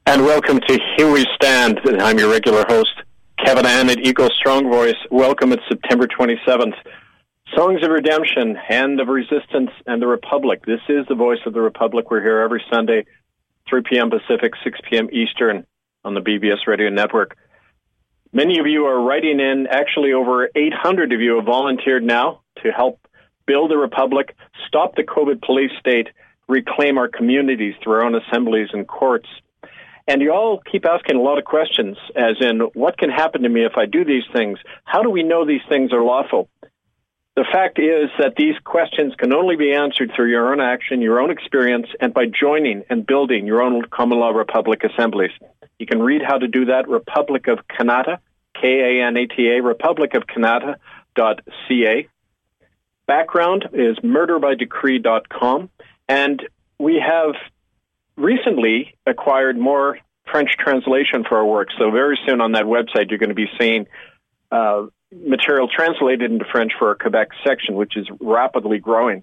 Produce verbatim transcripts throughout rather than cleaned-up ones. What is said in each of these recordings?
And welcome to Here We Stand. I'm your regular host, Kevin Ann at Eagle Strong Voice. Welcome. It's September twenty-seventh. Songs of Redemption, Hand of Resistance, and the Republic. This is the voice of the Republic. We're here every Sunday, three p.m. Pacific, six p.m. Eastern on the B B S Radio Network. Many of you are writing in. Actually, over eight hundred of you have volunteered now to help build a republic, stop the COVID police state, reclaim our communities through our own assemblies and courts. And you all keep asking a lot of questions, as in, what can happen to me if I do these things? How do we know these things are lawful? The fact is that these questions can only be answered through your own action, your own experience, and by joining and building your own common law republic assemblies. You can read how to do that, Republic of Kanata, K A N A T A, republic of kanata dot c a. Background is murder by decree dot com, and we have recently acquired more French translation for our work. So very soon on that website, you're going to be seeing uh, material translated into French for our Quebec section, which is rapidly growing.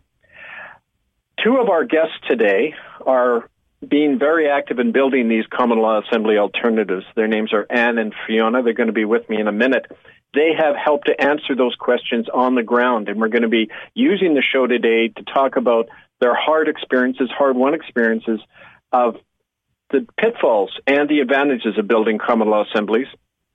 Two of our guests today are being very active in building these common law assembly alternatives. Their names are Anne and Fiona. They're going to be with me in a minute. They have helped to answer those questions on the ground, and we're going to be using the show today to talk about their hard experiences, hard-won experiences of the pitfalls and the advantages of building common law assemblies,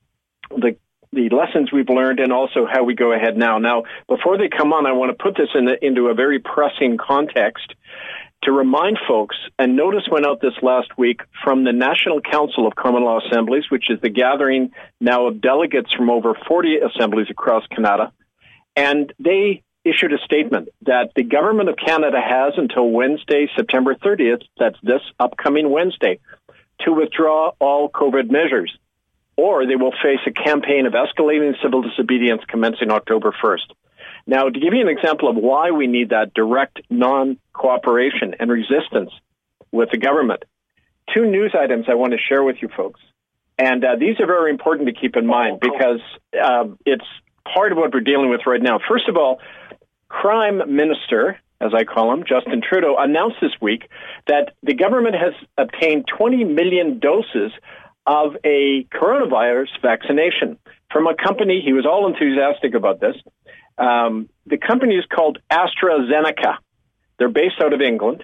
the the lessons we've learned, and also how we go ahead now. Now, before they come on, I want to put this in the, into a very pressing context to remind folks, and notice went out this last week from the National Council of Common Law Assemblies, which is the gathering now of delegates from over forty assemblies across Canada, and they issued a statement that the Government of Canada has until Wednesday, September thirtieth, that's this upcoming Wednesday, to withdraw all COVID measures, or they will face a campaign of escalating civil disobedience commencing October first. Now, to give you an example of why we need that direct non-cooperation and resistance with the government, two news items I want to share with you folks. And uh, these are very important to keep in mind because uh, it's part of what we're dealing with right now. First of all, Crime Minister, as I call him, Justin Trudeau, announced this week that the government has obtained twenty million doses of a coronavirus vaccination from a company. He was all enthusiastic about this. Um, the company is called AstraZeneca. They're based out of England.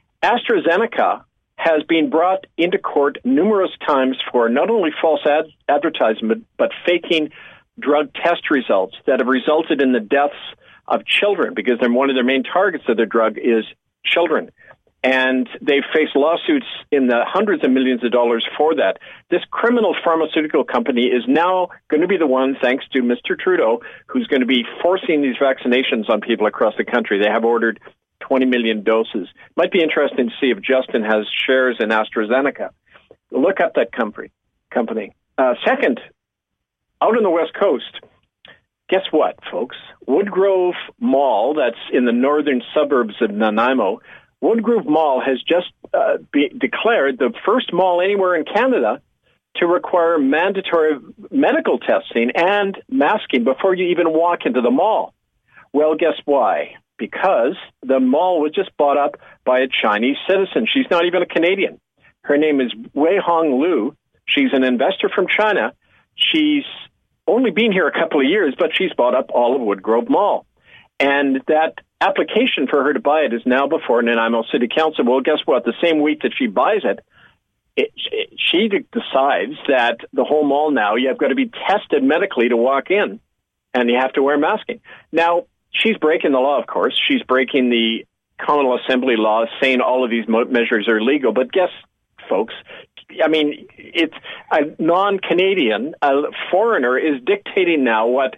AstraZeneca has been brought into court numerous times for not only false ad- advertisement, but faking drug test results that have resulted in the deaths of children, because they're one of their main targets of their drug is children. And they face lawsuits in the hundreds of millions of dollars for that. This criminal pharmaceutical company is now going to be the one, thanks to Mister Trudeau, who's going to be forcing these vaccinations on people across the country. They have ordered twenty million doses. Might be interesting to see if Justin has shares in AstraZeneca. Look up that company. company. Uh, second, out on the West Coast, guess what, folks? Woodgrove Mall, that's in the northern suburbs of Nanaimo, Woodgrove Mall has just uh, be declared the first mall anywhere in Canada to require mandatory medical testing and masking before you even walk into the mall. Well, guess why? Because the mall was just bought up by a Chinese citizen. She's not even a Canadian. Her name is Wei Hong Lu. She's an investor from China. She's only been here a couple of years, but she's bought up all of Woodgrove Mall. And that application for her to buy it is now before Nanaimo City Council. Well, guess what? The same week that she buys it, it, it she decides that the whole mall now, you've got to be tested medically to walk in, and you have to wear masking. Now, she's breaking the law, of course. She's breaking the Common Law Assembly law, saying all of these measures are legal. But guess, folks, I mean, it's a non-Canadian, a foreigner is dictating now what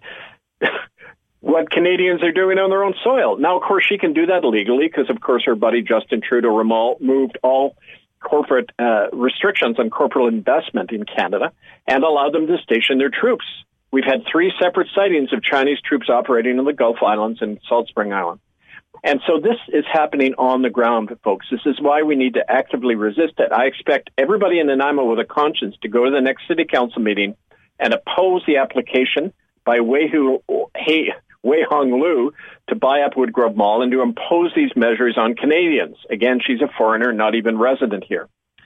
what Canadians are doing on their own soil. Now, of course, she can do that legally because, of course, her buddy Justin Trudeau removed all corporate uh, restrictions on corporate investment in Canada and allowed them to station their troops. We've had three separate sightings of Chinese troops operating in the Gulf Islands and Salt Spring Island. And so this is happening on the ground, folks. This is why we need to actively resist it. I expect everybody in Nanaimo with a conscience to go to the next city council meeting and oppose the application by Wei, Hu, hey, Wei Hong Lu to buy up Woodgrove Mall and to impose these measures on Canadians. Again, she's a foreigner, not even resident here.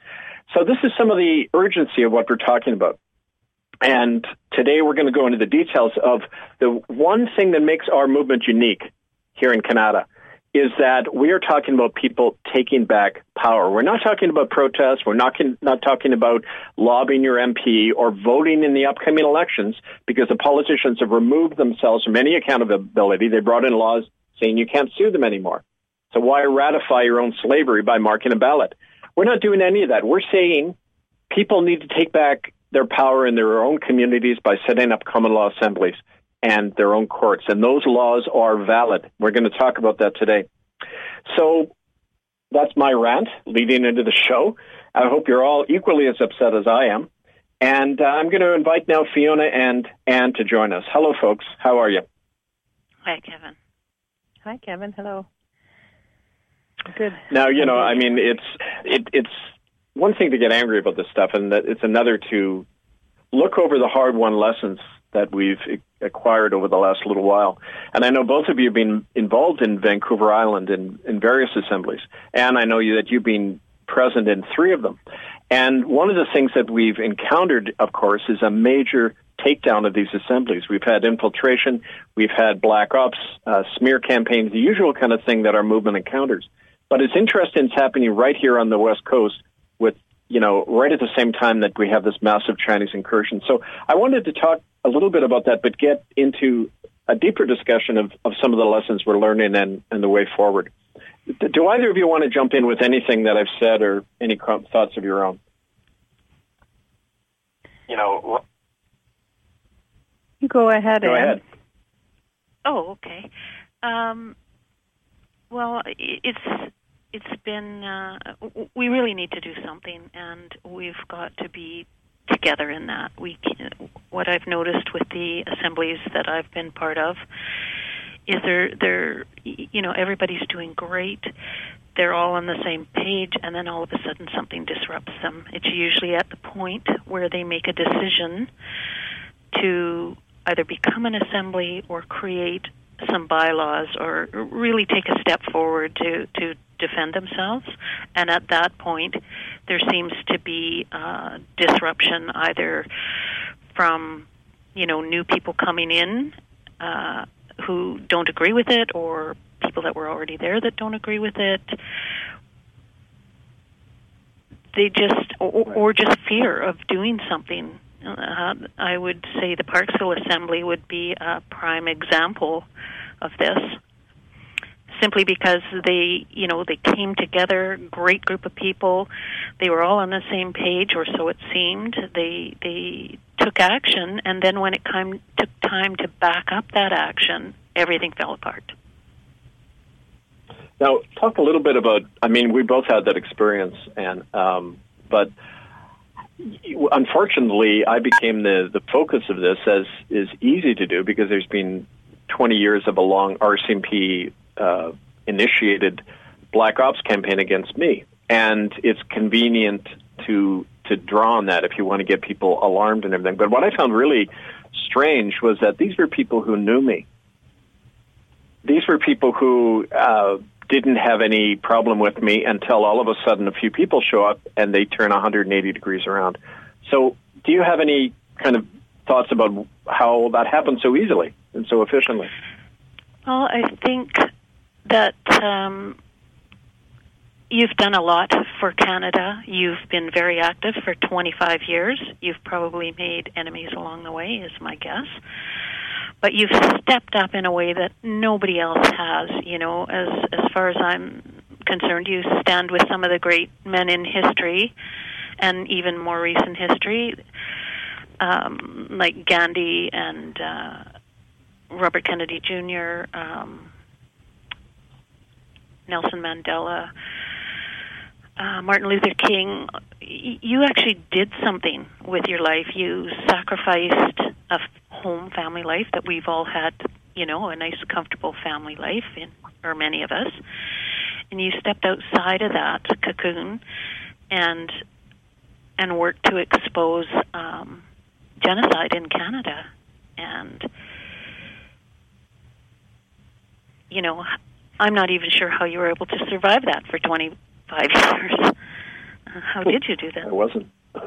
So this is some of the urgency of what we're talking about. And today we're going to go into the details of the one thing that makes our movement unique here in Canada is that we are talking about people taking back power. We're not talking about protests. We're not, not talking about lobbying your M P or voting in the upcoming elections because the politicians have removed themselves from any accountability. They brought in laws saying you can't sue them anymore. So why ratify your own slavery by marking a ballot? We're not doing any of that. We're saying people need to take back their power in their own communities by setting up common law assemblies and their own courts. And those laws are valid. We're going to talk about that today. So that's my rant leading into the show. I hope you're all equally as upset as I am. And uh, I'm going to invite now Fiona and Anne to join us. Hello, folks. How are you? Hi, Kevin. Hi, Kevin. Hello. Good. Now, you know, I mean, it's it, it's one thing to get angry about this stuff, and that it's another to look over the hard-won lessons that we've acquired over the last little while. And I know both of you have been involved in Vancouver Island in, in various assemblies. And I know you that you've been present in three of them. And one of the things that we've encountered, of course, is a major takedown of these assemblies. We've had infiltration, we've had black ops, uh, smear campaigns, the usual kind of thing that our movement encounters. But it's interesting it's happening right here on the West Coast with, you know, right at the same time that we have this massive Chinese incursion. So I wanted to talk a little bit about that, but get into a deeper discussion of, of some of the lessons we're learning and, and the way forward. Do either of you want to jump in with anything that I've said or any thoughts of your own? You know, you go ahead. Go Anne. ahead. Oh, okay. Um, well, it's it's been uh, we really need to do something, and we've got to be together in that. We can, what I've noticed with the assemblies that I've been part of is they're they're you know everybody's doing great. They're all on the same page, and then all of a sudden something disrupts them. It's usually at the point where they make a decision to either become an assembly or create some bylaws or really take a step forward to, to defend themselves. And at that point, there seems to be uh, disruption either from, you know, new people coming in uh, who don't agree with it, or people that were already there that don't agree with it. They just, or, or just fear of doing something. Uh, I would say the Parksville Assembly would be a prime example of this, simply because they, you know, they came together, great group of people. They were all on the same page, or so it seemed. They they took action, and then when it came, took time to back up that action, everything fell apart. Now, talk a little bit about, I mean, we both had that experience, and um, but unfortunately, I became the, the focus of this, as is easy to do, because there's been twenty years of a long R C M P uh, initiated black ops campaign against me. And it's convenient to to draw on that if you want to get people alarmed and everything. But what I found really strange was that these were people who knew me. These were people who uh, didn't have any problem with me until all of a sudden a few people show up and they turn one hundred eighty degrees around. So do you have any kind of thoughts about how that happened so easily and so efficiently? Well, I think that um, you've done a lot for Canada. You've been very active for twenty-five years. You've probably made enemies along the way, is my guess. But you've stepped up in a way that nobody else has. You know, as as far as I'm concerned, you stand with some of the great men in history, and even more recent history, um, like Gandhi and uh, Robert Kennedy Junior, um, Nelson Mandela, uh, Martin Luther King. You actually did something with your life. You sacrificed a home family life that we've all had, you know, a nice, comfortable family life, in, or many of us. And you stepped outside of that cocoon and and worked to expose um, genocide in Canada. And, you know, I'm not even sure how you were able to survive that for twenty-five years. How did you do that? I wasn't.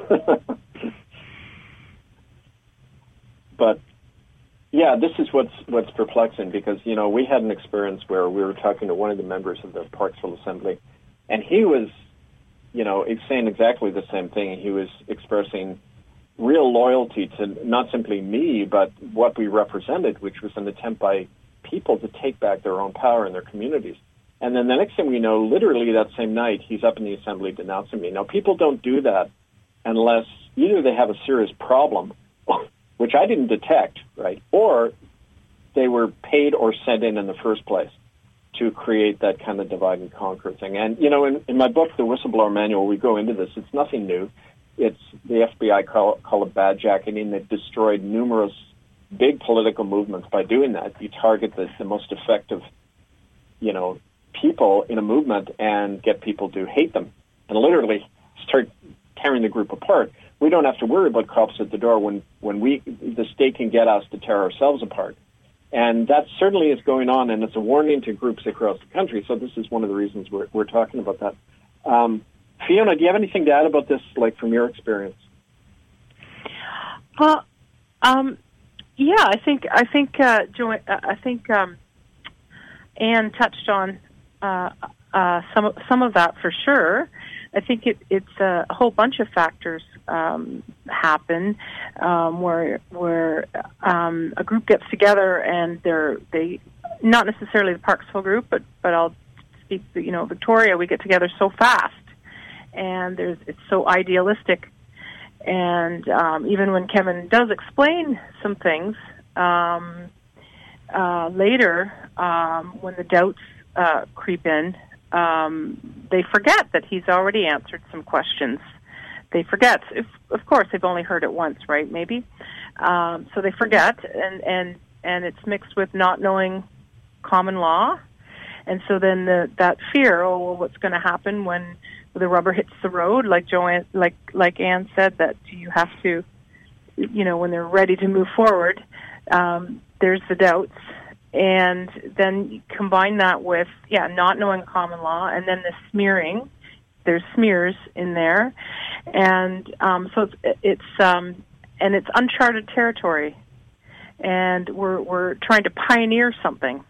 But yeah, this is what's what's perplexing, because you know we had an experience where we were talking to one of the members of the Parksville Assembly, and he was, you know, saying exactly the same thing. He was expressing real loyalty to not simply me, but what we represented, which was an attempt by people to take back their own power in their communities. And then the next thing we know, literally that same night, he's up in the assembly denouncing me. Now, people don't do that unless either they have a serious problem, which I didn't detect, right, or they were paid or sent in in the first place to create that kind of divide and conquer thing. And, you know, in, in my book, The Whistleblower Manual, we go into this. It's nothing new. It's the F B I call, call it badjacking. They've destroyed numerous big political movements by doing that. You target the, the most effective, you know, people in a movement and get people to hate them and literally start tearing the group apart. We don't have to worry about cops at the door when, when we the state can get us to tear ourselves apart. And that certainly is going on, and it's a warning to groups across the country. So this is one of the reasons we're, we're talking about that. Um, Fiona, do you have anything to add about this, like from your experience? Well, um, yeah, I think I think uh, Joy, uh, I think um, Anne touched on uh, uh, some of, some of that for sure. I think it, it's a whole bunch of factors um, happen um, where where um, a group gets together and they're they not necessarily the Parksville group, but but I'll speak. You know, Victoria, we get together so fast. And there's it's so idealistic, and um, even when Kevin does explain some things um, uh, later, um, when the doubts uh, creep in, um, they forget that he's already answered some questions. They forget. If, of course, they've only heard it once, right? Maybe. Um, so they forget, and, and and it's mixed with not knowing common law, and so then the, that fear. Oh, well, what's going to happen when the rubber hits the road, like Joanne, like like Anne said, that you have to, you know, when they're ready to move forward, um, there's the doubts, and then you combine that with yeah, not knowing common law, and then the smearing. There's smears in there, and um, so it's, it's um, and it's uncharted territory, and we're we're trying to pioneer something.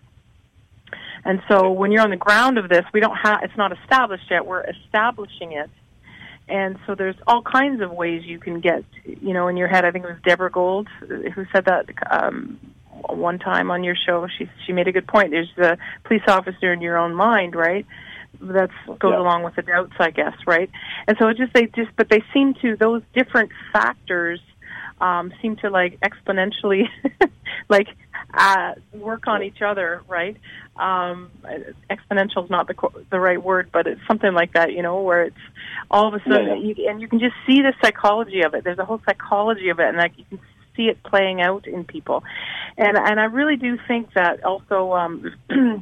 And so when you're on the ground of this, we don't have, it's not established yet, we're establishing it. And so there's all kinds of ways you can get, you know, in your head. I think it was Deborah Gold who said that um, one time on your show. She she made a good point. There's the police officer in your own mind, right? That goes yeah. along with the doubts, I guess, right? And so it just, they just, but they seem to, those different factors um, seem to like exponentially, like, Uh, work on each other, right? Um, exponential is not the the right word, but it's something like that, you know, where it's all of a sudden, yeah, yeah. You, and you can just see the psychology of it. There's a whole psychology of it, and like you can see it playing out in people. And and I really do think that also um,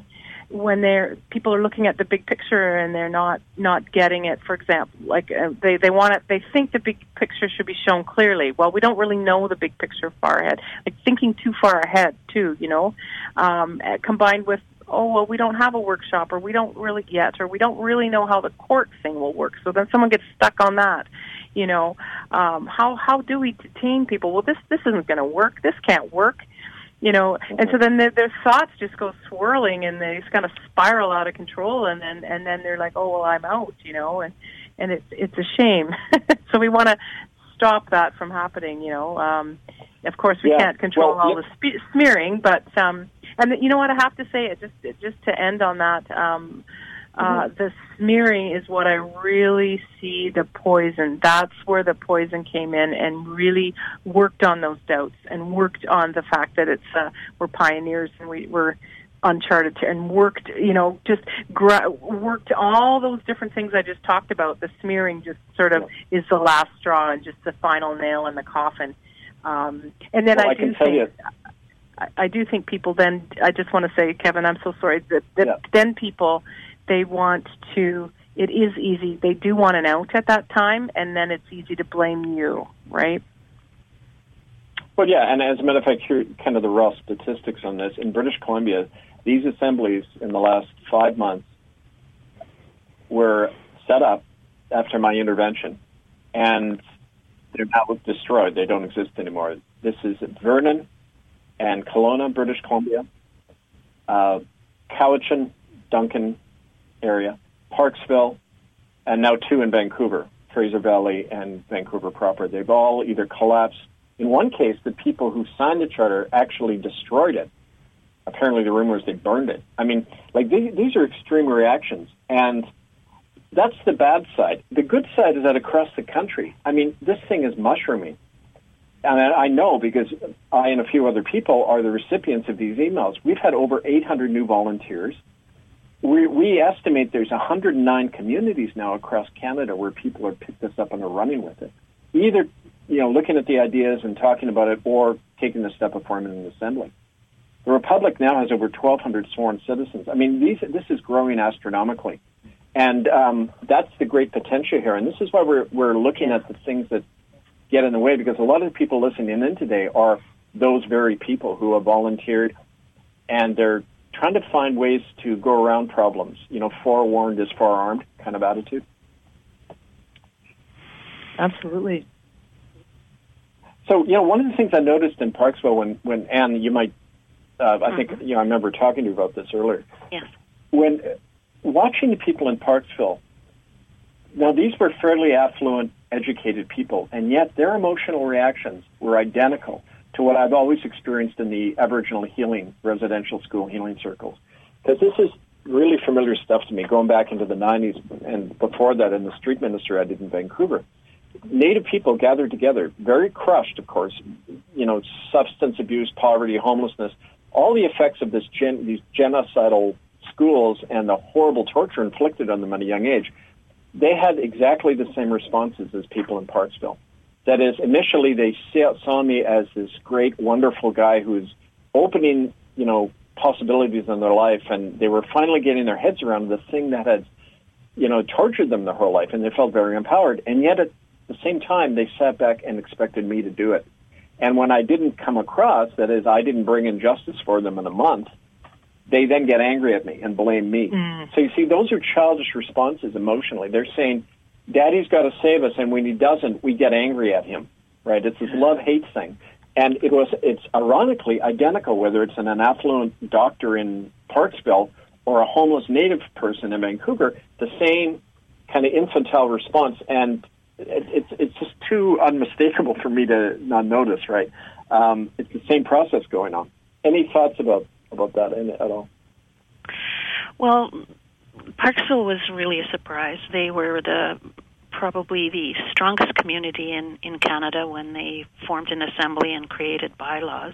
when they're people are looking at the big picture and they're not not getting it. For example, like uh, they they want it, they think the big picture should be shown clearly. Well, we don't really know the big picture far ahead. Like thinking too far ahead too, you know, um, combined with oh well, we don't have a workshop, or we don't really yet, or we don't really know how the court thing will work. So then someone gets stuck on that. You know, um, how how do we detain people? Well, this this isn't going to work. This can't work. You know, and so then their, their thoughts just go swirling, and they just kind of spiral out of control, and then and then they're like, oh well, I'm out, you know, and and it's it's a shame. So we want to stop that from happening. You know, um, of course we yeah. can't control well, all yeah. the spe- smearing, but um, and you know what I have to say, it just it, just to end on that. Um, Uh, the smearing is what I really see the poison. That's where the poison came in and really worked on those doubts and worked on the fact that it's uh, we're pioneers and we, we're uncharted and worked, you know, just gra- worked all those different things I just talked about. The smearing just sort of is the last straw and just the final nail in the coffin. Um, and then well, I, I do can tell think, you. I, I do think people then, I just want to say, Kevin, I'm so sorry, that, that yeah. then people... They want to, it is easy, they do want an out at that time, and then it's easy to blame you, right? Well, yeah, and as a matter of fact, here kind of the raw statistics on this. In British Columbia, these assemblies in the last five months were set up after my intervention, and they're now destroyed. They don't exist anymore. This is Vernon and Kelowna, British Columbia, uh, Cowichan, Duncan area, Parksville, and now two in Vancouver, Fraser Valley and Vancouver proper. They've all either collapsed. In one case, the people who signed the charter actually destroyed it. Apparently the rumor is they burned it. I mean, like, these, these are extreme reactions, and that's the bad side. The good side is that across the country, I mean, this thing is mushrooming. And I know because I and a few other people are the recipients of these emails. We've had over eight hundred new volunteers. We, we estimate there's one hundred nine communities now across Canada where people have picked this up and are running with it. Either, you know, looking at the ideas and talking about it, or taking the step of forming an assembly. The Republic now has over twelve hundred sworn citizens. I mean, these, this is growing astronomically. And um, that's the great potential here. And this is why we're, we're looking at the things that get in the way, because a lot of the people listening in today are those very people who have volunteered, and they're trying to find ways to go around problems. You know, forewarned is forearmed kind of attitude. Absolutely. So, you know, one of the things I noticed in Parksville when, when Anne, you might, uh, I mm-hmm. think, you know, I remember talking to you about this earlier. Yes. When uh, watching the people in Parksville, now these were fairly affluent, educated people, and yet their emotional reactions were identical to what I've always experienced in the Aboriginal healing, residential school healing circles. Because this is really familiar stuff to me, going back into the nineties and before that in the street ministry I did in Vancouver. Native people gathered together, very crushed, of course, you know, substance abuse, poverty, homelessness, all the effects of this gen- these genocidal schools and the horrible torture inflicted on them at a young age. They had exactly the same responses as people in Parksville. That is, initially they saw me as this great, wonderful guy who's opening, you know, possibilities in their life, and they were finally getting their heads around the thing that had, you know, tortured them their whole life, and they felt very empowered. And yet at the same time, they sat back and expected me to do it. And when I didn't come across, that is, I didn't bring in justice for them in a month, they then get angry at me and blame me. Mm. So you see, those are childish responses emotionally. They're saying, Daddy's got to save us, and when he doesn't, we get angry at him, right? It's this love-hate thing. And it was, it's ironically identical, whether it's an, an affluent doctor in Parksville or a homeless Native person in Vancouver, the same kind of infantile response. And it, it's it's just too unmistakable for me to not notice, right? Um, it's the same process going on. Any thoughts about, about that in, at all? Well, Parksville was really a surprise. They were the probably the strongest community in, in Canada when they formed an assembly and created bylaws.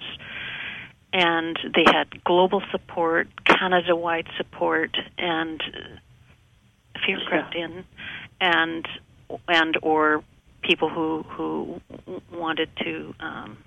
And they had global support, Canada-wide support, and fear crept in, and and or people who who wanted to um,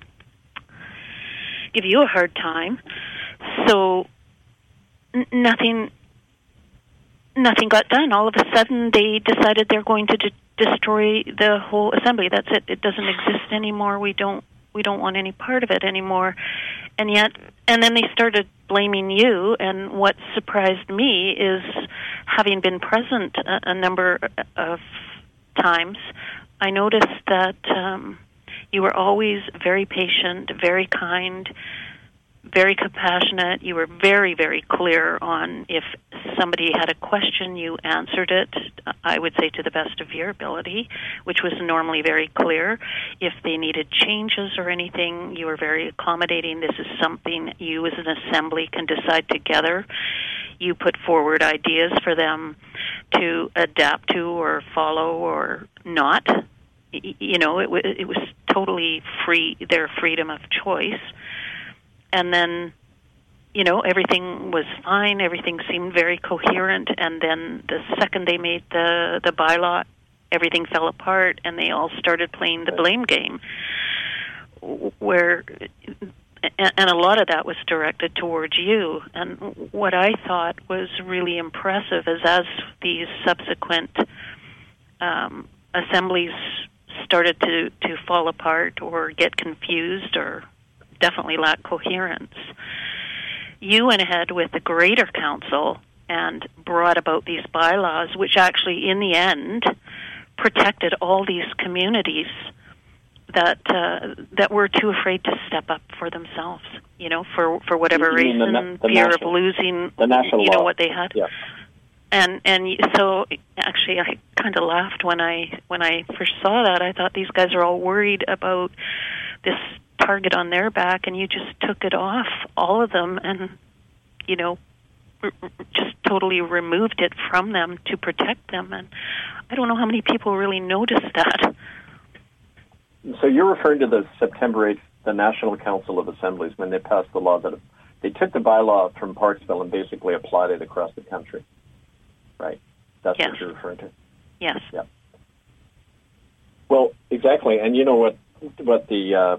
give you a hard time. So n- nothing. Nothing got done. All of a sudden, they decided they're going to de- destroy the whole assembly. That's it. It doesn't exist anymore. We don't. We don't want any part of it anymore. And yet, and then they started blaming you. And what surprised me is, having been present a, a number of times, I noticed that um, you were always very patient, very kind, very compassionate. You were very, very clear on if somebody had a question, you answered it, I would say to the best of your ability, which was normally very clear. If they needed changes or anything, you were very accommodating. This is something you as an assembly can decide together. You put forward ideas for them to adapt to or follow or not. You know, it, w- it was totally free, their freedom of choice. And then, you know, everything was fine. Everything seemed very coherent. And then the second they made the, the bylaw, everything fell apart, and they all started playing the blame game, where, and a lot of that was directed towards you. And what I thought was really impressive is as these subsequent um, assemblies started to, to fall apart or get confused or definitely lack coherence, you went ahead with the Greater Council and brought about these bylaws, which actually, in the end, protected all these communities that uh, that were too afraid to step up for themselves, you know, for for whatever you reason, the, the fear national, of losing, the national you know, law. what they had. Yeah. And and so actually, I kind of laughed when I when I first saw that. I thought these guys are all worried about this target on their back, and you just took it off all of them, and you know, r- r- just totally removed it from them to protect them. And I don't know how many people really noticed that. So you're referring to the September eighth, the National Council of Assemblies, when they passed the law that they took the bylaw from Parksville and basically applied it across the country, right? That's yes. what you're referring to? Yes. Yeah. Well, exactly. And you know what, what the, uh,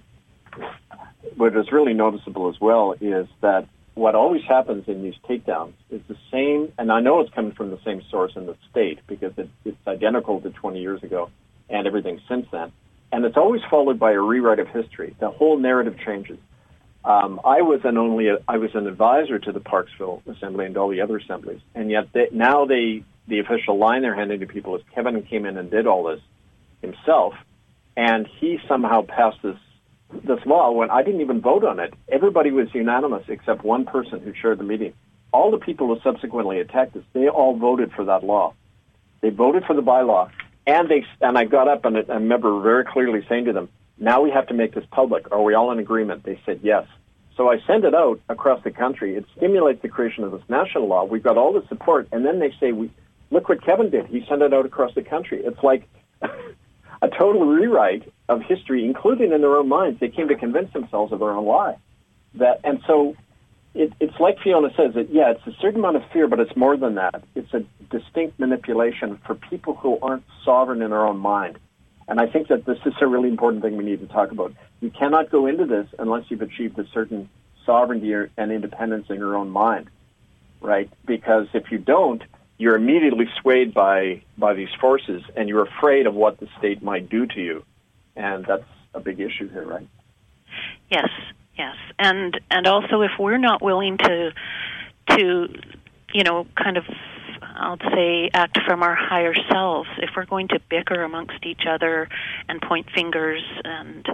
what is really noticeable as well is that what always happens in these takedowns is the same, and I know it's coming from the same source in the state because it, it's identical to twenty years ago and everything since then. And it's always followed by a rewrite of history. The whole narrative changes. Um, I was an only a, I was an advisor to the Parksville Assembly and all the other assemblies, and yet they, now they the official line they're handing to people is Kevin came in and did all this himself, and he somehow passed this this law when I didn't even vote on it. Everybody was unanimous except one person who chaired the meeting. All the people who subsequently attacked this, they all voted for that law. They voted for the bylaw. And they and I got up and I remember very clearly saying to them, now we have to make this public. Are we all in agreement? They said yes. So I sent it out across the country. It stimulates the creation of this national law. We've got all the support. And then they say, we look what Kevin did. He sent it out across the country. It's like a total rewrite of history, including in their own minds. They came to convince themselves of their own lie. That, and so it, it's like Fiona says, that, yeah, it's a certain amount of fear, but it's more than that. It's a distinct manipulation for people who aren't sovereign in their own mind. And I think that this is a really important thing we need to talk about. You cannot go into this unless you've achieved a certain sovereignty and independence in your own mind, right? Because if you don't, you're immediately swayed by, by these forces, and you're afraid of what the state might do to you. And that's a big issue here, right? Yes, yes. And and also if we're not willing to, to you know, kind of, I'll say, act from our higher selves, if we're going to bicker amongst each other and point fingers, and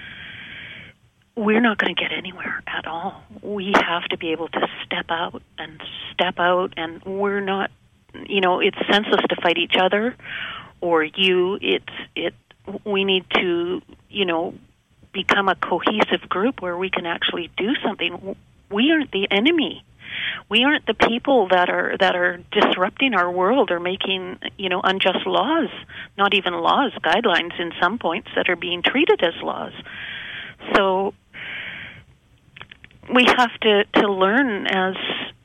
we're not going to get anywhere at all. We have to be able to step out and step out, and we're not, you know, it's senseless to fight each other or you. It's, it, we need to, you know, become a cohesive group where we can actually do something. We aren't the enemy. We aren't the people that are that are disrupting our world or making, you know, unjust laws, not even laws, guidelines in some points that are being treated as laws. So we have to, to learn as,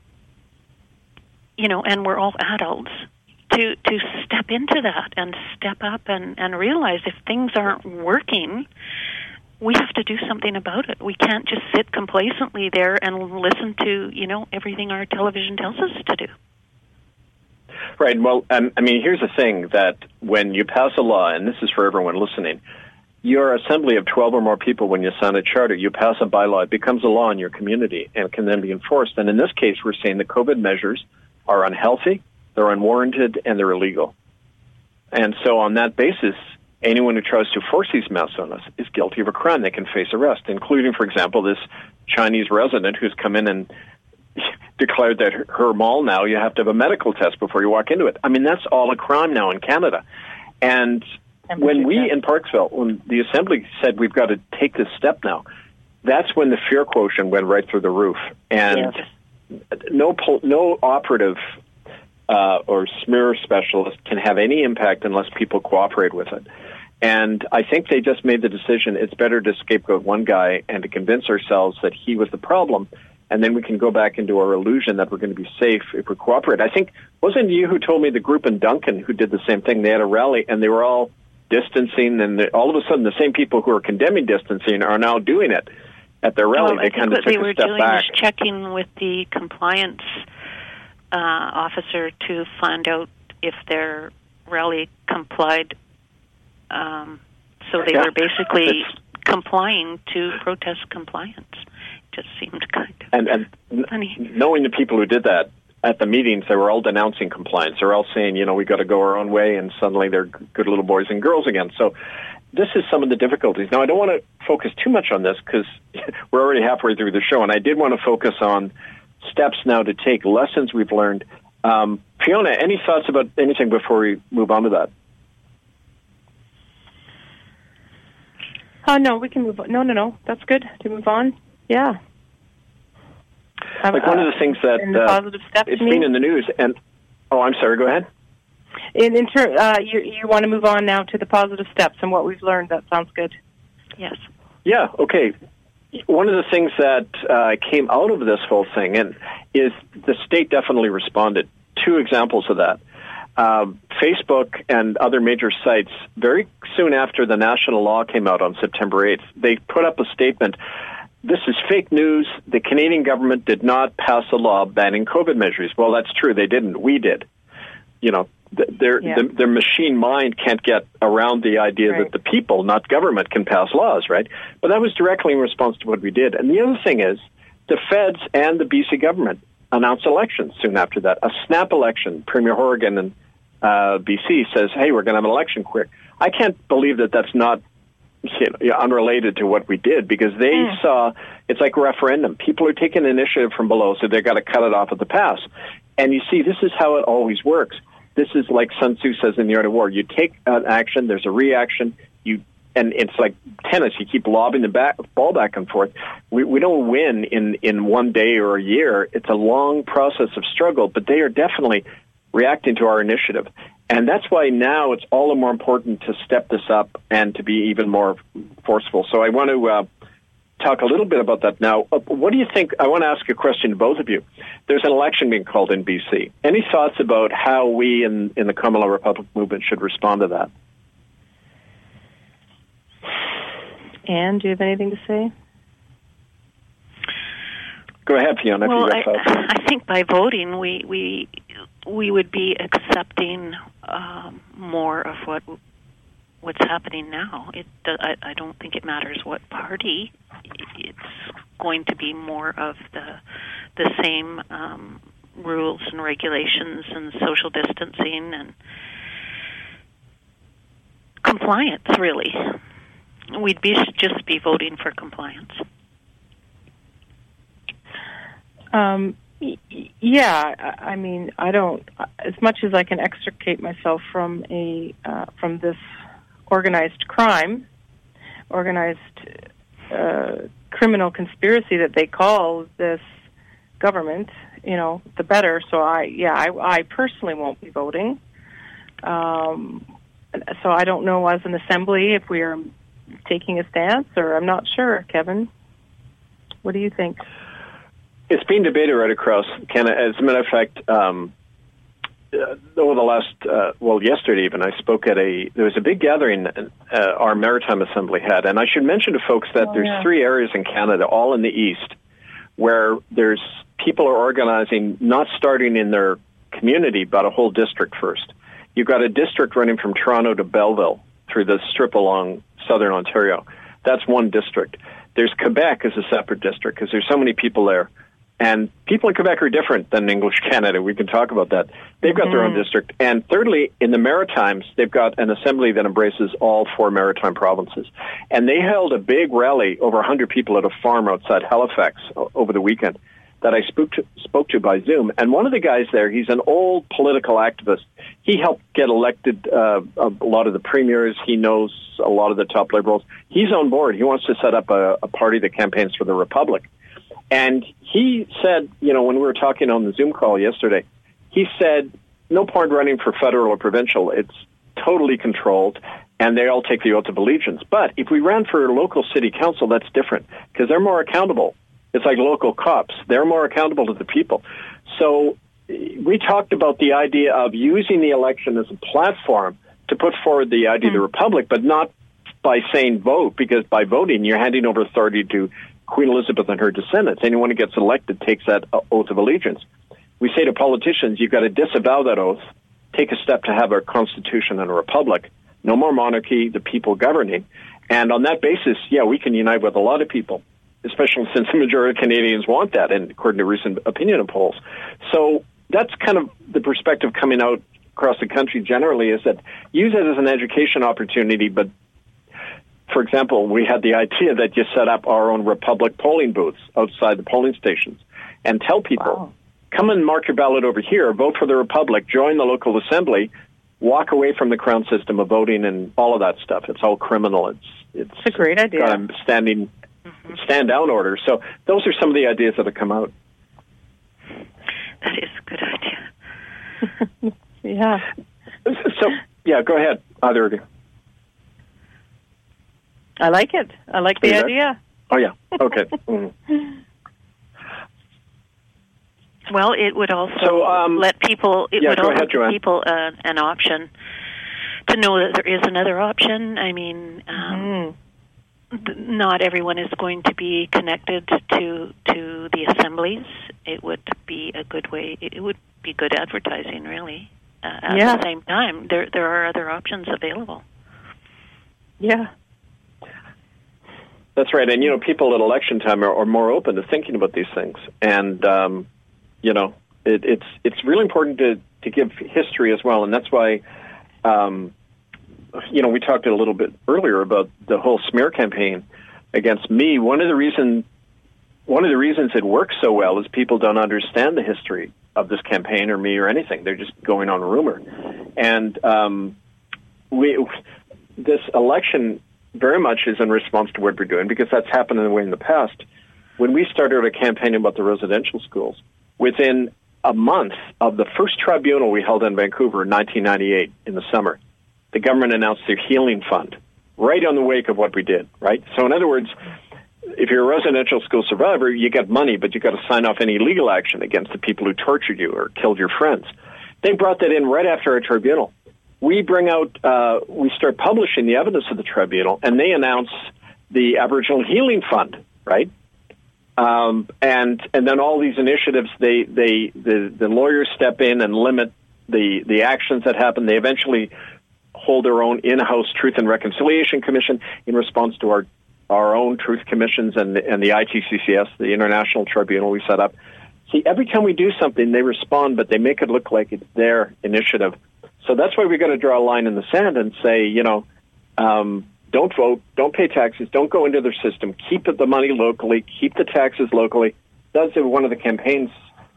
you know, and we're all adults, to, to step into that and step up and, and realize if things aren't working, we have to do something about it. We can't just sit complacently there and listen to, you know, everything our television tells us to do. Right. Well, um, I mean, here's the thing, that when you pass a law, and this is for everyone listening, your assembly of twelve or more people, when you sign a charter, you pass a bylaw, it becomes a law in your community and can then be enforced. And in this case, we're saying the COVID measures are unhealthy, they're unwarranted, and they're illegal. And so on that basis, anyone who tries to force these masks on us is guilty of a crime. They can face arrest, including, for example, this Chinese resident who's come in and declared that her, her mall now, you have to have a medical test before you walk into it. I mean, that's all a crime now in Canada. And when we in Parksville, when the Assembly said we've got to take this step now, that's when the fear quotient went right through the roof. And yes. no no operative uh, or smear specialist can have any impact unless people cooperate with it. And I think they just made the decision it's better to scapegoat one guy and to convince ourselves that he was the problem, and then we can go back into our illusion that we're going to be safe if we cooperate. I think, wasn't it you who told me the group in Duncan who did the same thing? They had a rally, and they were all distancing, and all of a sudden the same people who are condemning distancing are now doing it at their rally. Well, they kind of took a step back. What they were doing was checking with the compliance uh, officer to find out if their rally complied. Um, so they yeah. were basically it's, complying to protest compliance. It just seemed kind of and, and funny. Knowing the people who did that, at the meetings, they were all denouncing compliance. They're all saying, you know, we got to go our own way, and suddenly they're good little boys and girls again. So this is some of the difficulties. Now, I don't want to focus too much on this because we're already halfway through the show, and I did want to focus on steps now to take, lessons we've learned. Um, Fiona, any thoughts about anything before we move on to that? Oh, no, we can move on. No, no, no. That's good to move on. Yeah. Like one of the things that in the positive steps, uh, it's been in the news, and oh, I'm sorry. Go ahead. In, in ter- uh, you, you want to move on now to the positive steps and what we've learned. That sounds good. Yes. Yeah. Okay. One of the things that uh, came out of this whole thing, and is the state definitely responded. Two examples of that. Uh, Facebook and other major sites, very soon after the national law came out on September eighth, they put up a statement. This is fake news. The Canadian government did not pass a law banning COVID measures. Well, that's true. They didn't. We did. You know, their yeah. the, their machine mind can't get around the idea right. that the people, not government, can pass laws, right? But that was directly in response to what we did. And the other thing is, the feds and the B C government announced elections soon after that. A snap election. Premier Horgan in uh, B C says, hey, we're going to have an election quick. I can't believe that that's not you know, unrelated to what we did, because they mm. saw, it's like a referendum. People are taking initiative from below, so they've got to cut it off at the pass. And you see, this is how it always works. This is like Sun Tzu says in The Art of War. You take an action, there's a reaction, you and it's like tennis. You keep lobbing the back, ball back and forth. We, we don't win in, in one day or a year. It's a long process of struggle, but they are definitely reacting to our initiative. And that's why now it's all the more important to step this up and to be even more forceful. So I want to uh, talk a little bit about that now. What do you think? I want to ask a question to both of you. There's an election being called in B C. Any thoughts about how we in, in the Common Law Republic movement should respond to that? Anne, do you have anything to say? Go ahead, Fiona. Well, if you got I, I think by voting, we we we would be accepting um, more of what what's happening now. It I, I don't think it matters what party. It's going to be more of the the same um, rules and regulations and social distancing and compliance. Really, we'd be should just be voting for compliance. Um, yeah, I mean, I don't, as much as I can extricate myself from a, uh, from this organized crime, organized, uh, criminal conspiracy that they call this government, you know, the better. So I, yeah, I, I personally won't be voting. Um, so I don't know as an assembly if we are taking a stance, or I'm not sure. Kevin, what do you think? It's being debated right across Canada. As a matter of fact, um, uh, over the last, uh, well, yesterday even, I spoke at a, there was a big gathering uh, our Maritime Assembly had. And I should mention to folks that oh, there's yeah. three areas in Canada, all in the east, where there's people are organizing, not starting in their community, but a whole district first. You've got a district running from Toronto to Belleville through the strip along southern Ontario. That's one district. There's Quebec as a separate district because there's so many people there. And people in Quebec are different than English Canada. We can talk about that. They've got mm-hmm. their own district. And thirdly, in the Maritimes, they've got an assembly that embraces all four maritime provinces. And they held a big rally, over one hundred people at a farm outside Halifax over the weekend that I spoke to, spoke to by Zoom. And one of the guys there, he's an old political activist. He helped get elected uh, a lot of the premiers. He knows a lot of the top liberals. He's on board. He wants to set up a, a party that campaigns for the Republic. And he said, you know, when we were talking on the Zoom call yesterday, he said, no point running for federal or provincial. It's totally controlled, and they all take the oath of allegiance. But if we ran for local city council, that's different, because they're more accountable. It's like local cops. They're more accountable to the people. So we talked about the idea of using the election as a platform to put forward the idea mm-hmm. of the Republic, but not by saying vote, because by voting, you're handing over authority to Queen Elizabeth and her descendants. Anyone who gets elected takes that oath of allegiance. We say to politicians, you've got to disavow that oath, take a step to have a constitution and a republic, no more monarchy, the people governing. And on that basis, yeah, we can unite with a lot of people, especially since the majority of Canadians want that, and according to recent opinion polls. So that's kind of the perspective coming out across the country generally, is that use it as an education opportunity. But, for example, we had the idea that you set up our own Republic polling booths outside the polling stations and tell people, wow. come and mark your ballot over here, vote for the Republic, join the local assembly, walk away from the Crown system of voting and all of that stuff. It's all criminal. It's it's, it's a great idea. Got a standing mm-hmm. stand down order. So those are some of the ideas that have come out. That is a good idea. Yeah. So, yeah, go ahead, either of you. I like it. I like the Is idea. That? Oh, yeah. Okay. Mm. Well, it would also so, um, let people, it yeah, would go also ahead, give Joanne. people uh, an option to know that there is another option. I mean, um, mm. th- not everyone is going to be connected to to the assemblies. It would be a good way, it would be good advertising, really. Uh, at yeah. the same time, there there are other options available. Yeah. That's right. And, you know, people at election time are, are more open to thinking about these things. And, um, you know, it, it's it's really important to, to give history as well. And that's why, um, you know, we talked a little bit earlier about the whole smear campaign against me. One of the reason, one of the reasons it works so well is people don't understand the history of this campaign or me or anything. They're just going on rumor. And um, we this election very much is in response to what we're doing, because that's happened in a way in the past. When we started a campaign about the residential schools, within a month of the first tribunal we held in Vancouver in nineteen ninety-eight in the summer, the government announced their healing fund right on the wake of what we did, right? So in other words, if you're a residential school survivor, you get money, but you got to sign off any legal action against the people who tortured you or killed your friends. They brought that in right after our tribunal. We bring out, uh, we start publishing the evidence of the tribunal, and they announce the Aboriginal Healing Fund, right? Um, and and then all these initiatives, they they the, the lawyers step in and limit the the actions that happen. They eventually hold their own in-house Truth and Reconciliation Commission in response to our our own truth commissions and and the I T C C S, the international tribunal we set up. See, every time we do something, they respond, but they make it look like it's their initiative. So that's why we got to draw a line in the sand and say, you know, um, don't vote, don't pay taxes, don't go into their system, keep the money locally, keep the taxes locally. That's one of the campaigns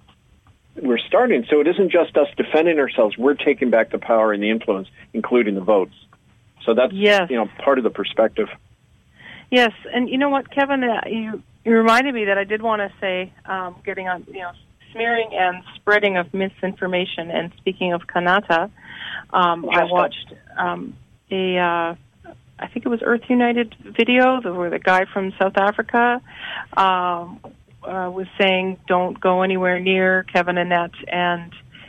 we're starting. So it isn't just us defending ourselves. We're taking back the power and the influence, including the votes. So that's, yes. you know, part of the perspective. Yes, and you know what, Kevin, uh, you, you reminded me that I did want to say, um, getting on, you know, smearing and spreading of misinformation. And speaking of Kanata, um, I watched um, a, uh, I think it was Earth United video where the guy from South Africa um, uh, was saying, don't go anywhere near Kevin Annett and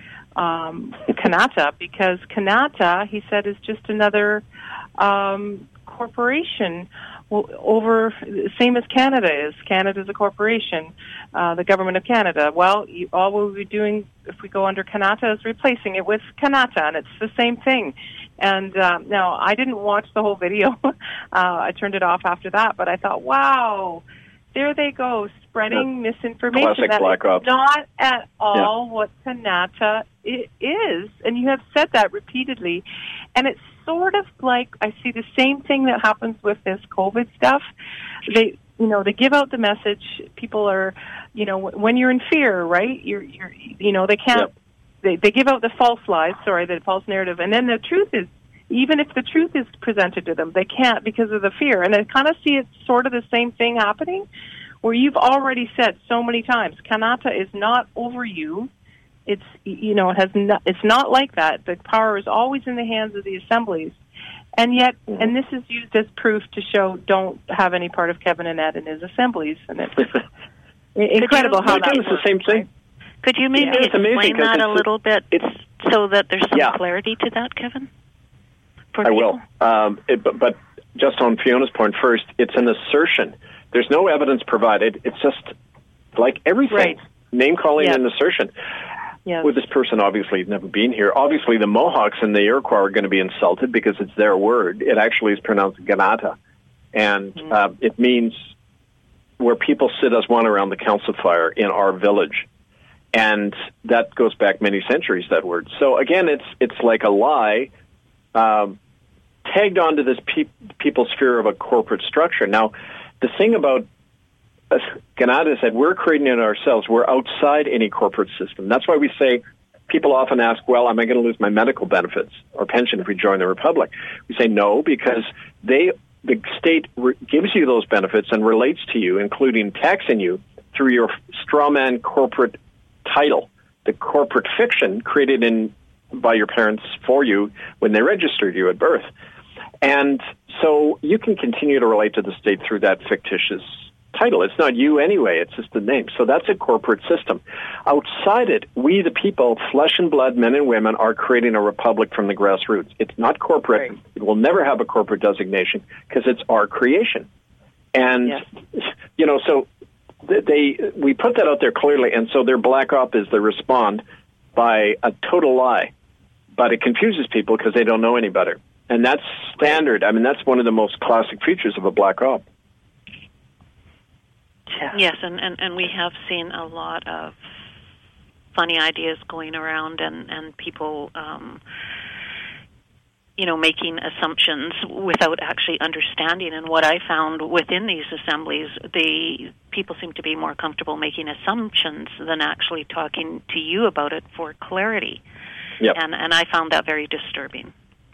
um, Kanata, because Kanata, he said, is just another um, corporation over, same as Canada is. Canada's a corporation, uh, the government of Canada. Well, you, all we'll be doing if we go under Kanata is replacing it with Kanata, and it's the same thing. And uh, now, I didn't watch the whole video. uh, I turned it off after that, but I thought, wow, there they go, spreading That's misinformation. That is not at all yeah. what Kanata is. And you have said that repeatedly. And it's sort of like I see the same thing that happens with this COVID stuff. They, you know, they give out the message. People are, you know, when you're in fear, right? You're, you're, you know, they can't. Yep. They they give out the false lies. Sorry, the false narrative, and then the truth is, even if the truth is presented to them, they can't because of the fear. And I kind of see it's sort of the same thing happening, where you've already said so many times, Kanata is not over you. It's, you know, it has not, it's not like that. The power is always in the hands of the assemblies. And yet, mm-hmm. and this is used as proof to show don't have any part of Kevin Annett in his assemblies. And it's incredible how that works. It's the same thing. Right? Could you maybe yeah, explain that a little bit so that there's some yeah. clarity to that, Kevin? I will. Um, it, but, but just on Fiona's point first, it's an assertion. There's no evidence provided. It's just like everything, right. name-calling yeah. and assertion. Yes. With this person obviously has never been here. Obviously, the Mohawks and the Iroquois are going to be insulted because it's their word. It actually is pronounced Ganata. And mm. uh, it means where people sit as one around the council fire in our village. And that goes back many centuries, that word. So again, it's it's like a lie um, tagged onto this pe- people's fear of a corporate structure. Now, the thing about, as Ganada said, we're creating it ourselves. We're outside any corporate system. That's why we say, people often ask, well, am I going to lose my medical benefits or pension if we join the Republic? We say no, because they the state re- gives you those benefits and relates to you, including taxing you, through your strawman corporate title, the corporate fiction created in by your parents for you when they registered you at birth. And so you can continue to relate to the state through that fictitious title. It's not you anyway, it's just the name. So that's a corporate system. Outside it, we the people, flesh and blood, men and women, are creating a republic from the grassroots. It's not corporate. Right. It will never have a corporate designation because it's our creation. And, yes. you know, so they we put that out there clearly, and so their black op is they respond by a total lie. But it confuses people because they don't know any better. And that's standard. I mean, that's one of the most classic features of a black op. Yes, and, and, and we have seen a lot of funny ideas going around and, and people, um, you know, making assumptions without actually understanding. And what I found within these assemblies, the people seem to be more comfortable making assumptions than actually talking to you about it for clarity. Yep. And, and I found that very disturbing.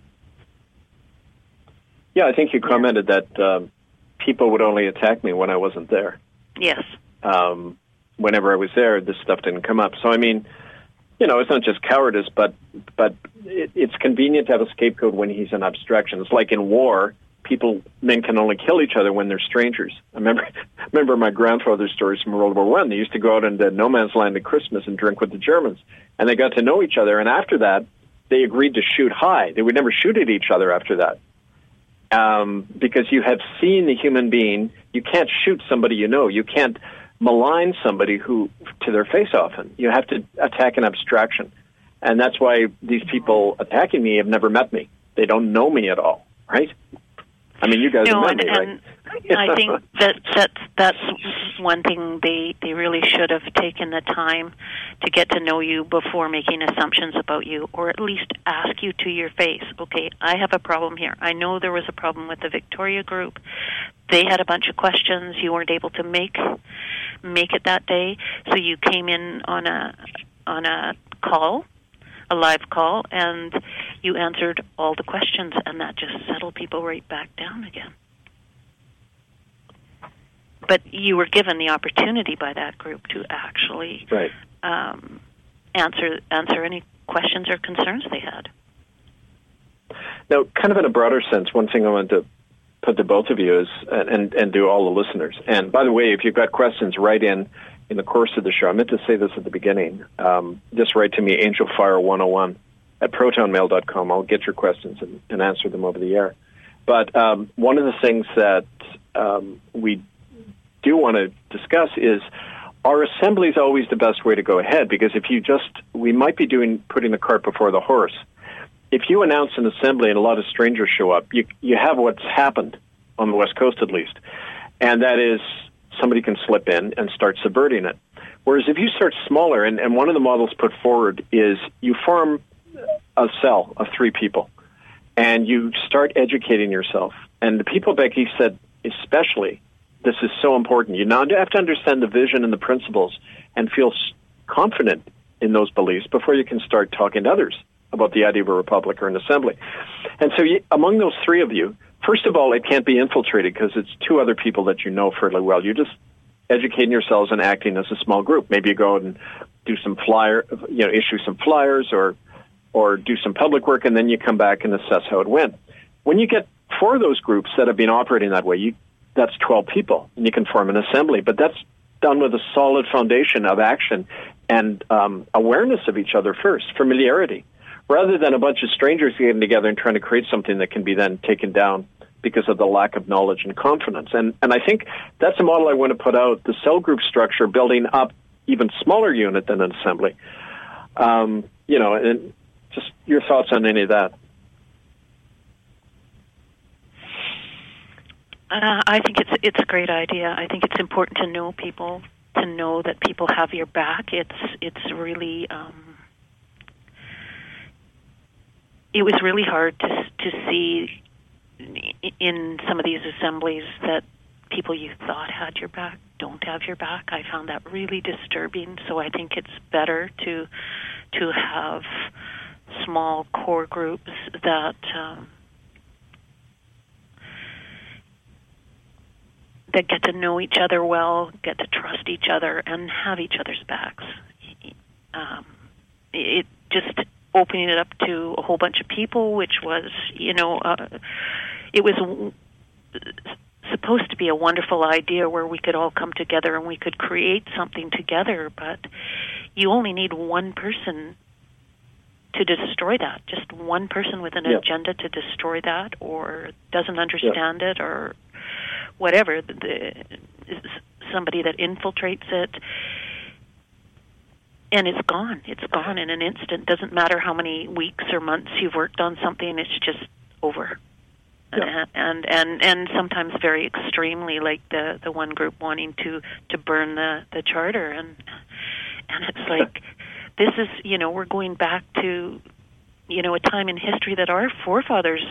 Yeah, I think you commented yeah. that um, people would only attack me when I wasn't there. Yes. Um, whenever I was there, this stuff didn't come up. So, I mean, you know, it's not just cowardice, but but it, it's convenient to have a scapegoat when he's an abstraction. It's like in war, people, men can only kill each other when they're strangers. I remember, I remember my grandfather's stories from World War One. They used to go out into no man's land at Christmas and drink with the Germans, and they got to know each other. And after that, they agreed to shoot high. They would never shoot at each other after that. Um, because you have seen the human being, you can't shoot somebody you know. You can't malign somebody who to their face often. You have to attack an abstraction. And that's why these people attacking me have never met me. They don't know me at all, right? I mean, you guys no, have met and, me, and right? I think that that's, that's one thing they, they really should have taken the time to get to know you before making assumptions about you, or at least ask you to your face, okay, I have a problem here. I know there was a problem with the Victoria group. They had a bunch of questions. You weren't able to make make it that day, so you came in on a on a call, a live call, and you answered all the questions, and that just settled people right back down again. But you were given the opportunity by that group to actually right. um, answer answer any questions or concerns they had. Now, kind of in a broader sense, one thing I wanted to put to both of you is, and, and to all the listeners, and by the way, if you've got questions, write in in the course of the show. I meant to say this at the beginning. Um, just write to me, angelfire one oh one at protonmail dot com. I'll get your questions and, and answer them over the air. But um, one of the things that um, we do want to discuss is, our assembly is always the best way to go ahead, because if you just, we might be doing putting the cart before the horse. If you announce an assembly and a lot of strangers show up, you you have what's happened on the West Coast at least, and that is somebody can slip in and start subverting it. Whereas if you start smaller, and, and one of the models put forward is you form a cell of three people, and you start educating yourself. And the people, Becky said, especially, this is so important. You now have to understand the vision and the principles and feel confident in those beliefs before you can start talking to others about the idea of a republic or an assembly. And so you, among those three of you, first of all, it can't be infiltrated because it's two other people that you know fairly well. You're just educating yourselves and acting as a small group. Maybe you go out and do some flyer, you know, issue some flyers or or do some public work, and then you come back and assess how it went. When you get four of those groups that have been operating that way, you, that's twelve people, and you can form an assembly. But that's done with a solid foundation of action and um, awareness of each other first, familiarity, rather than a bunch of strangers getting together and trying to create something that can be then taken down because of the lack of knowledge and confidence. And and I think that's a model I want to put out, the cell group structure, building up even smaller unit than an assembly. Um, you know, and just your thoughts on any of that. Uh, I think it's it's a great idea. I think it's important to know people, to know that people have your back. It's it's really um, it was really hard to to see in some of these assemblies that people you thought had your back don't have your back. I found that really disturbing. So I think it's better to to have small core groups that um, that get to know each other well, get to trust each other, and have each other's backs. Um, it just opening it up to a whole bunch of people, which was, you know, uh, it was w- supposed to be a wonderful idea where we could all come together and we could create something together, but you only need one person to destroy that, just one person with an yeah. agenda to destroy that or doesn't understand yeah. it or whatever, the, the, somebody that infiltrates it, and it's gone. It's gone in an instant. Doesn't matter how many weeks or months you've worked on something, it's just over. Yeah. And, and and sometimes very extremely, like the, the one group wanting to, to burn the, the charter, and and it's like, this is, you know, we're going back to, you know, a time in history that our forefathers,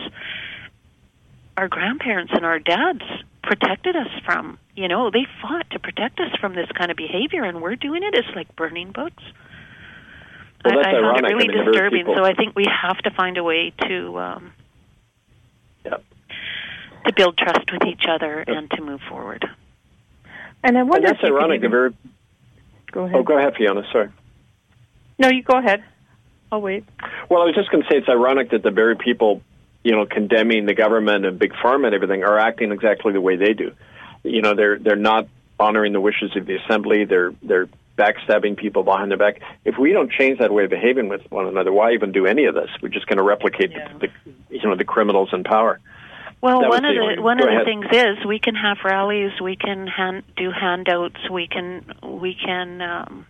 our grandparents and our dads protected us from. You know, they fought to protect us from this kind of behavior, and we're doing it. It's like burning books. Well, that's I, I found it ironic. really I mean, disturbing, people... so I think we have to find a way to um, yeah. to build trust with each other yeah. and to move forward. And I wonder and that's if you ironic. even... Very... Go ahead. Oh, go ahead, Fiona. Sorry. No, you go ahead. I'll wait. Well, I was just going to say it's ironic that the very people, you know, condemning the government and Big Pharma and everything are acting exactly the way they do. You know, they're they're not honoring the wishes of the assembly. They're they're backstabbing people behind their back. If we don't change that way of behaving with one another, why even do any of this? We're just going to replicate yeah. the, the you know the criminals in power. Well, that one of the only, one of ahead. the things is we can have rallies, we can hand, do handouts, we can we can. Um,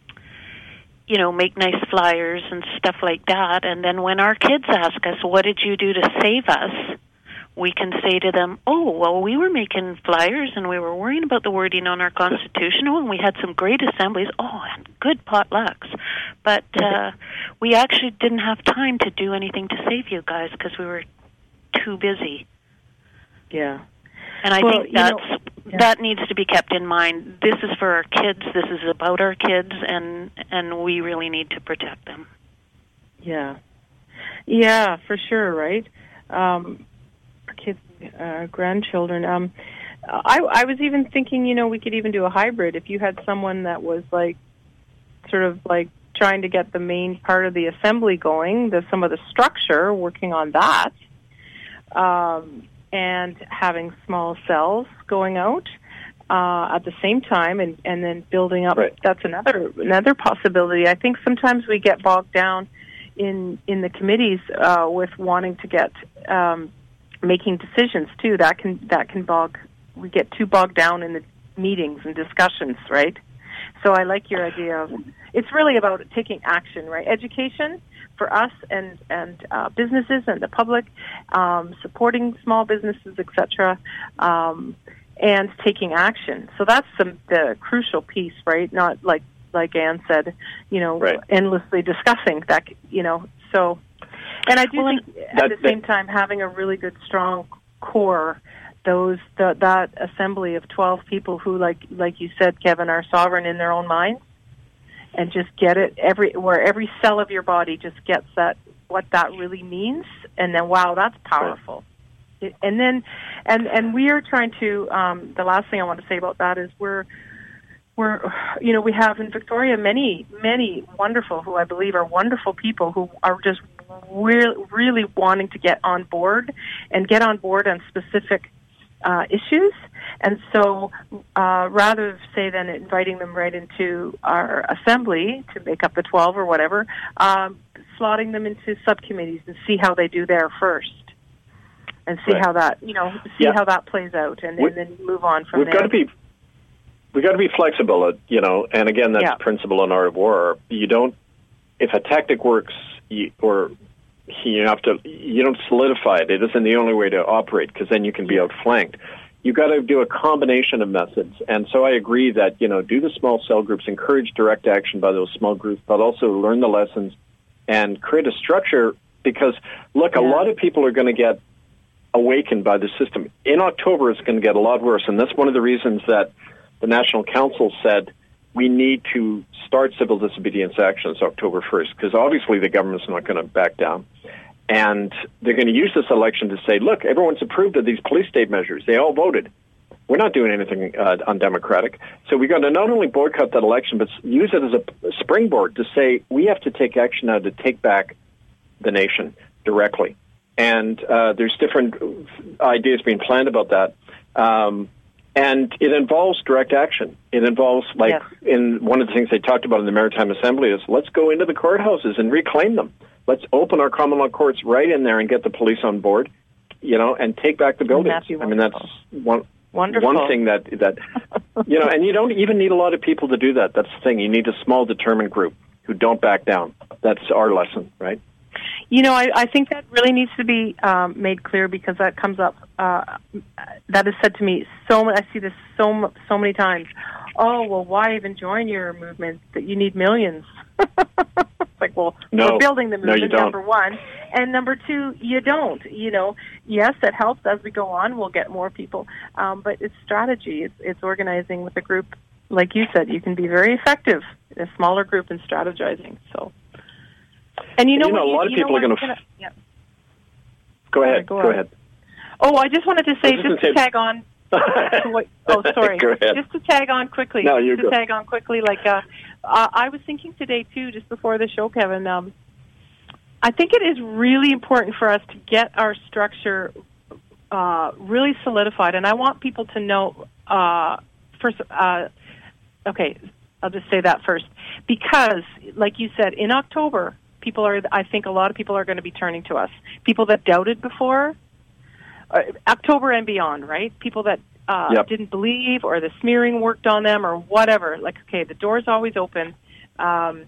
you know, make nice flyers and stuff like that. And then when our kids ask us, what did you do to save us? We can say to them, oh, well, we were making flyers and we were worrying about the wording on our constitutional and we had some great assemblies. Oh, and good potlucks. But uh, we actually didn't have time to do anything to save you guys because we were too busy. Yeah. And I well, think that's, know, yeah. that needs to be kept in mind. This is for our kids. This is about our kids, and and we really need to protect them. Yeah. Yeah, for sure, right? Um, our kids, uh, grandchildren. Um, I, I was even thinking, you know, we could even do a hybrid. If you had someone that was, like, sort of, like, trying to get the main part of the assembly going, the, some of the structure, working on that, um and having small cells going out uh, at the same time, and, and then building up. Right. That's another another possibility. I think sometimes we get bogged down in in the committees uh, with wanting to get um, making decisions too. That can that can bog. We get too bogged down in the meetings and discussions, right? So I like your idea of it's really about taking action, right? Education for us and and uh, businesses and the public, um, supporting small businesses, et cetera, um, and taking action. So that's the, the crucial piece, right? Not like like Anne said, you know, right. endlessly discussing that, you know. So, and I do well, think at the same time having a really good, strong core. Those the, that assembly of twelve people who, like like you said, Kevin, are sovereign in their own minds. And just get it every where every cell of your body just gets that what that really means, and then wow, that's powerful. It, and then, and and we are trying to. Um, the last thing I want to say about that is we're we're you know we have in Victoria many many wonderful who I believe are wonderful people who are just really really wanting to get on board and get on board on specific uh, issues. And so uh, rather say than inviting them right into our assembly to make up the twelve or whatever, um, slotting them into subcommittees and see how they do there first. And see right. how that, you know, see yeah. how that plays out and, we, and then move on from we've there. Got to be, we've got to be flexible, you know, and again, that's yeah. principle in art of war. You don't, if a tactic works, you, or you have to, you don't solidify it. It isn't the only way to operate because then you can be outflanked. you've got to do a combination of methods. And so I agree that, you know, do the small cell groups, encourage direct action by those small groups, but also learn the lessons and create a structure because, look, yeah. a lot of people are going to get awakened by the system. In October, it's going to get a lot worse, and that's one of the reasons that the National Council said we need to start civil disobedience actions October first, because obviously the government's not going to back down. And they're going to use this election to say, look, everyone's approved of these police state measures. They all voted. We're not doing anything uh, undemocratic. So we've got to not only boycott that election, but use it as a springboard to say we have to take action now to take back the nation directly. And uh, there's different ideas being planned about that. Um, and it involves direct action. It involves, like, yes. in one of the things they talked about in the Maritime Assembly is let's go into the courthouses and reclaim them. Let's open our common law courts right in there and get the police on board, you know, and take back the buildings. I mean, that's one Wonderful. one thing that, that you know, and you don't even need a lot of people to do that. That's the thing. You need a small, determined group who don't back down. That's our lesson, right? You know, I, I think that really needs to be um, made clear because that comes up. Uh, that is said to me so. I see this so so many times. Oh, well, why even join your movement? That you need millions. It's like, well, no, we're building the movement. No, number one, and number two, you don't. You know, yes, it helps as we go on. We'll get more people, um, but it's strategy. It's, it's organizing with a group. Like you said, you can be very effective in a smaller group and strategizing. So. And you know, you know what, a lot you, of people are going to. Yeah. Go ahead. Go, go ahead. Oh, I just wanted to say, just, just to say, tag on. to what, oh, sorry. Go ahead. Just to tag on quickly. No, you just go. to tag on quickly. Like, uh, uh, I was thinking today too, just before the show, Kevin. Um, I think it is really important for us to get our structure uh, really solidified, and I want people to know. Uh, first, uh, okay, I'll just say that first, because, like you said, in October. People are, I think a lot of people are going to be turning to us. People that doubted before, uh, October and beyond, right? People that uh, yep. didn't believe or the smearing worked on them or whatever. Like, okay, the door's always open, um,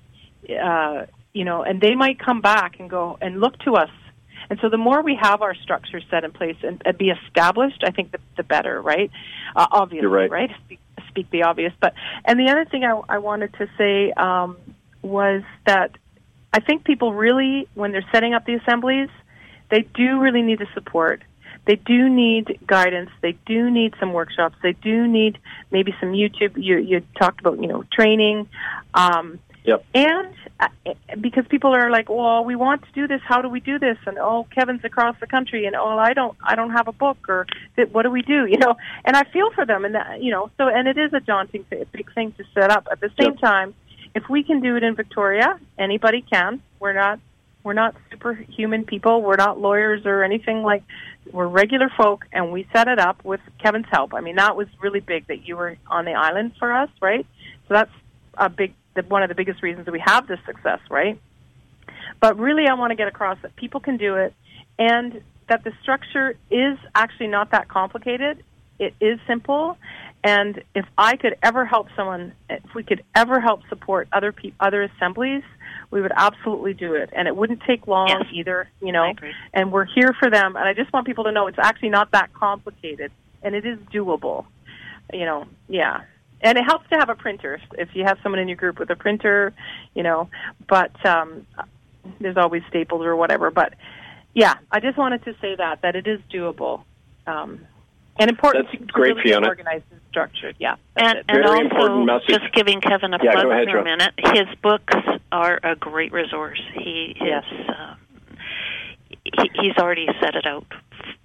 uh, you know, and they might come back and go and look to us. And so the more we have our structure set in place and, and be established, I think the, the better, right? Uh, obviously, You're right? right? Speak, speak the obvious. But and the other thing I, I wanted to say um, was that I think people really, when they're setting up the assemblies, they do really need the support. They do need guidance. They do need some workshops. They do need maybe some YouTube. You, you talked about, you know, training. Um, yep. And uh, because people are like, well, we want to do this. How do we do this? And, oh, Kevin's across the country. And, oh, I don't I don't have a book. Or what do we do? You know, and I feel for them. And, that, you know, so and it is a daunting thing, a big thing to set up. At the same yep. time, if we can do it in Victoria, anybody can. We're not we're not superhuman people. We're not lawyers or anything like. We're regular folk, and we set it up with Kevin's help. I mean, that was really big that you were on the island for us, right? So that's a big one of the biggest reasons that we have this success, right? But really, I want to get across that people can do it, and that the structure is actually not that complicated. It is simple. And if I could ever help someone, if we could ever help support other pe- other assemblies, we would absolutely do it. And it wouldn't take long yes. either, you know. And we're here for them. And I just want people to know it's actually not that complicated. And it is doable, you know, yeah. And it helps to have a printer if you have someone in your group with a printer, you know. But um, there's always Staples or whatever. But, yeah, I just wanted to say that, that it is doable. Um And important That's to great, really Fiona. organized and structured, yeah. And, and Very also, important message. just giving Kevin a Yeah, plug go ahead, for Jo. a minute, his books are a great resource. He Yes. is, um, he, he's already set it out.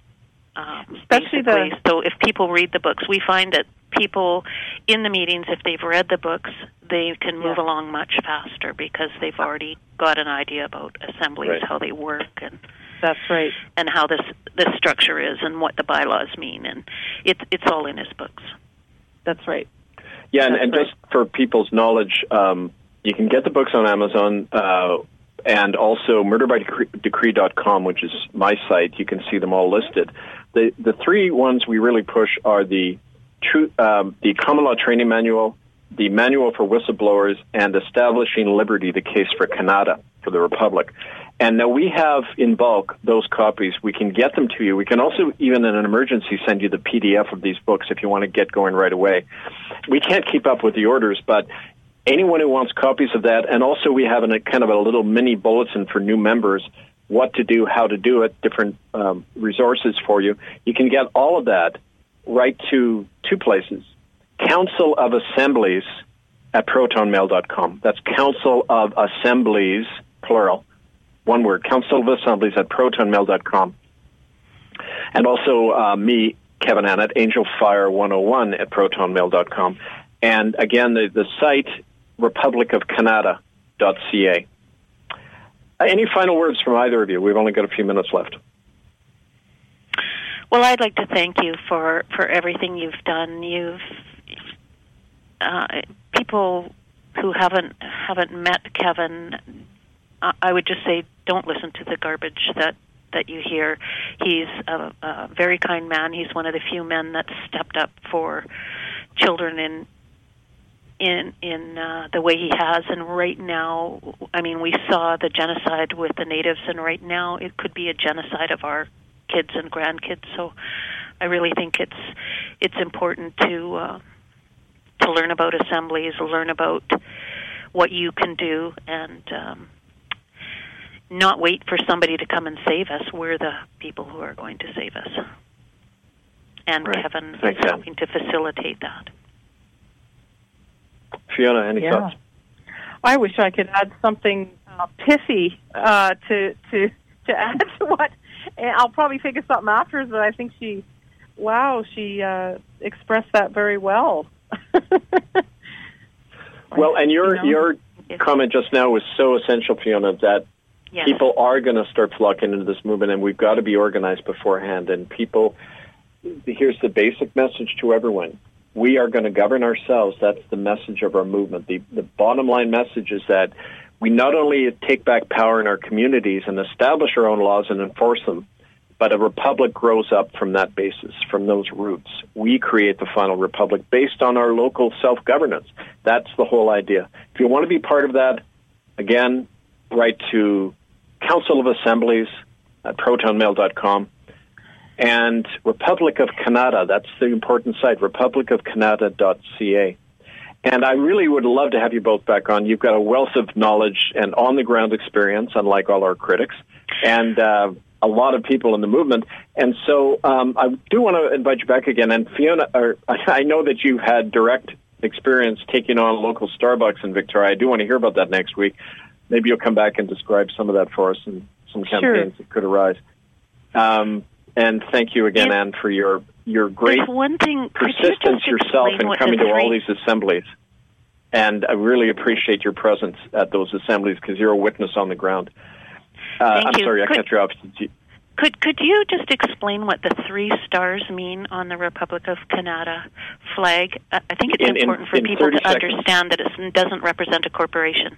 Um, Especially basically. the- So if people read the books, we find that people in the meetings, if they've read the books, they can move Yeah. along much faster because they've already got an idea about assemblies, Right. how they work, and That's right. and how this this structure is, and what the bylaws mean, and it's it's all in his books. That's right. Yeah, and, That's and right. just for people's knowledge, um, you can get the books on Amazon uh, and also murder by decree dot com, which is my site. You can see them all listed. The the three ones we really push are the true, um, the Common Law Training Manual, the Manual for Whistleblowers, and Establishing Liberty, the Case for Canada, for the Republic. And now we have in bulk those copies. We can get them to you. We can also, even in an emergency, send you the P D F of these books if you want to get going right away. We can't keep up with the orders, but anyone who wants copies of that, and also we have a kind of a little mini bulletin for new members, what to do, how to do it, different um, resources for you. You can get all of that right to two places. Council of Assemblies at protonmail dot com. That's Council of Assemblies, plural, one word, Council of Assemblies at protonmail dot com. And also uh, me, Kevin Annett, Angel Fire one oh one at protonmail dot com. And again, the, the site, republic of canada dot c a. Any final words from either of you? We've only got a few minutes left. Well, I'd like to thank you for, for everything you've done. You've uh, people who haven't haven't met Kevin, uh, I would just say don't listen to the garbage that, that you hear. He's a, a very kind man. He's one of the few men that stepped up for children in in in uh, the way he has. And right now, I mean, we saw the genocide with the natives, and right now it could be a genocide of our kids and grandkids. So I really think it's it's important to uh, to learn about assemblies, learn about what you can do, and um, not wait for somebody to come and save us. We're the people who are going to save us. And right. Kevin Thanks, is helping to facilitate that. Fiona, any yeah. thoughts? I wish I could add something uh, pithy uh, to to to add to what. I'll probably think of something afterwards, but I think she, wow, she uh, expressed that very well. Well, and your you know? your comment just now was so essential, Fiona, that yes. people are going to start flocking into this movement, and we've got to be organized beforehand. And people, here's the basic message to everyone. We are going to govern ourselves. That's the message of our movement. The, the bottom line message is that we not only take back power in our communities and establish our own laws and enforce them, but a republic grows up from that basis, from those roots. We create the final republic based on our local self-governance. That's the whole idea. If you want to be part of that, again, write to Council of Assemblies at protonmail dot com. And Republic of Canada, that's the important site, republic of canada dot c a. And I really would love to have you both back on. You've got a wealth of knowledge and on-the-ground experience, unlike all our critics, and uh, a lot of people in the movement. And so um, I do want to invite you back again. And Fiona, or, I know that you've had direct experience taking on local Starbucks in Victoria. I do want to hear about that next week. Maybe you'll come back and describe some of that for us and some campaigns Sure. that could arise. Um, and thank you again, Anne, for your your great There's one thing, persistence you yourself in coming to three... all these assemblies. And I really appreciate your presence at those assemblies because you're a witness on the ground. Uh, Thank I'm you. sorry, I could, cut you off. Could could you just explain what the three stars mean on the Republic of Canada flag? I think it's in, important in, for in people to seconds. understand that it doesn't represent a corporation.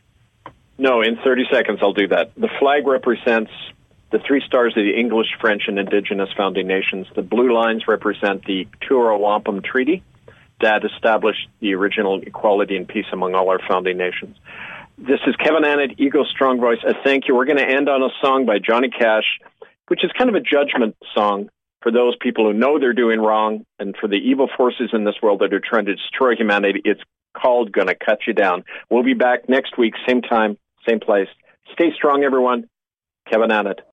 No, in thirty seconds I'll do that. The flag represents the three stars of the English, French, and Indigenous founding nations. The blue lines represent the Tuara Wampum Treaty that established the original equality and peace among all our founding nations. This is Kevin Annett, Ego Strong Voice. A thank you. We're going to end on a song by Johnny Cash, which is kind of a judgment song for those people who know they're doing wrong and for the evil forces in this world that are trying to destroy humanity. It's called Gonna Cut You Down. We'll be back next week, same time, same place. Stay strong, everyone. Kevin Annett.